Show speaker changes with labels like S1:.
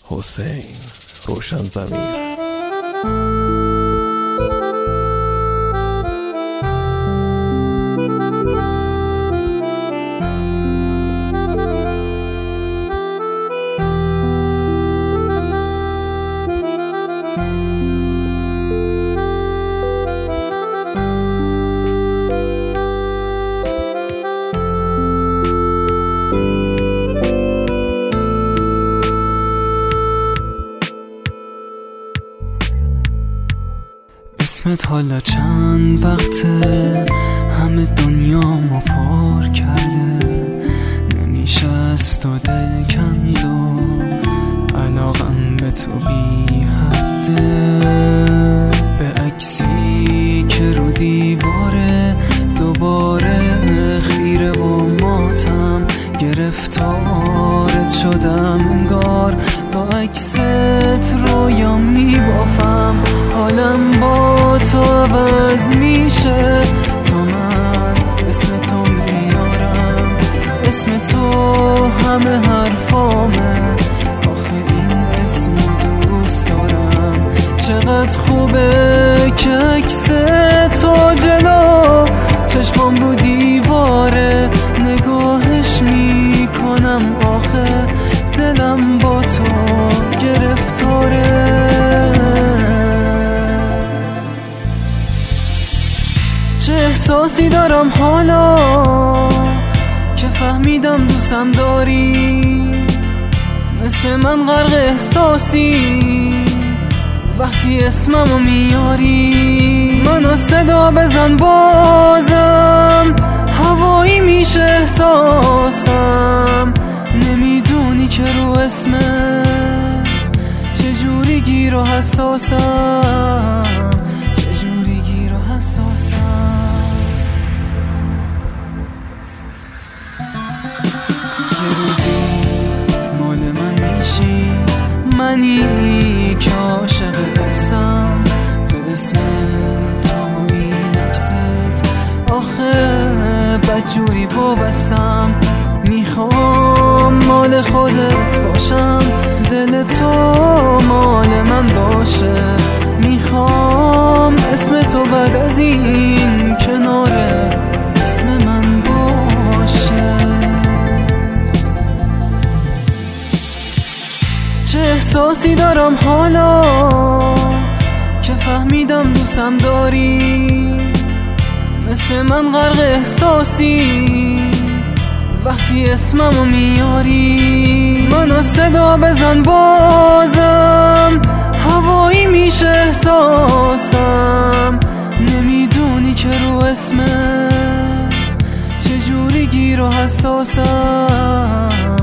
S1: حسین روشن ضمیر.
S2: اسمت حالا چند وقته همه دنیامو پر کرده، نمیشه از تو دل کند و علاقم به تو بی حده. به عکسی که رو دیواره دوباره خیره و ماتم، گرفتارت شدم انگار با عکست رویام میبافم. حالم با تو عوض میشه تا من اسم تو میارم، اسم تو همه حرفامه، آخه این اسم دوست دارم. چقدر خوبه که عکس تو جلو چشمام رو دیواره نگاهش میکنم، آخه دلم با تو گرفتاره. چه احساسی دارم حالا که فهمیدم دوستم داری، مثل من غرق احساسی وقتی اسممو میاری. منو صدا بزن بازم هوایی میشه احساسم، نمیدونی که رو اسمت چجوری گیر و حساسم، چجوری گیر و حساسم. یه روزی مال من میشی، منی که عاشق هستم به اسم تو این عکست، آخه بدجوری وابستم. میخوام مال خودت باشم، دل تو مال من باشه. میخوام اسم تو بعد از این کنار اسم من باشه. چه احساسی دارم حالا که فهمیدم دوستم داری، مثل من غرق احساسی وقتی اسممو میاری. منو صدا بزن بازم هوایی میشه احساسم، نمیدونی که رو اسمت چجوری گیر و حساسم.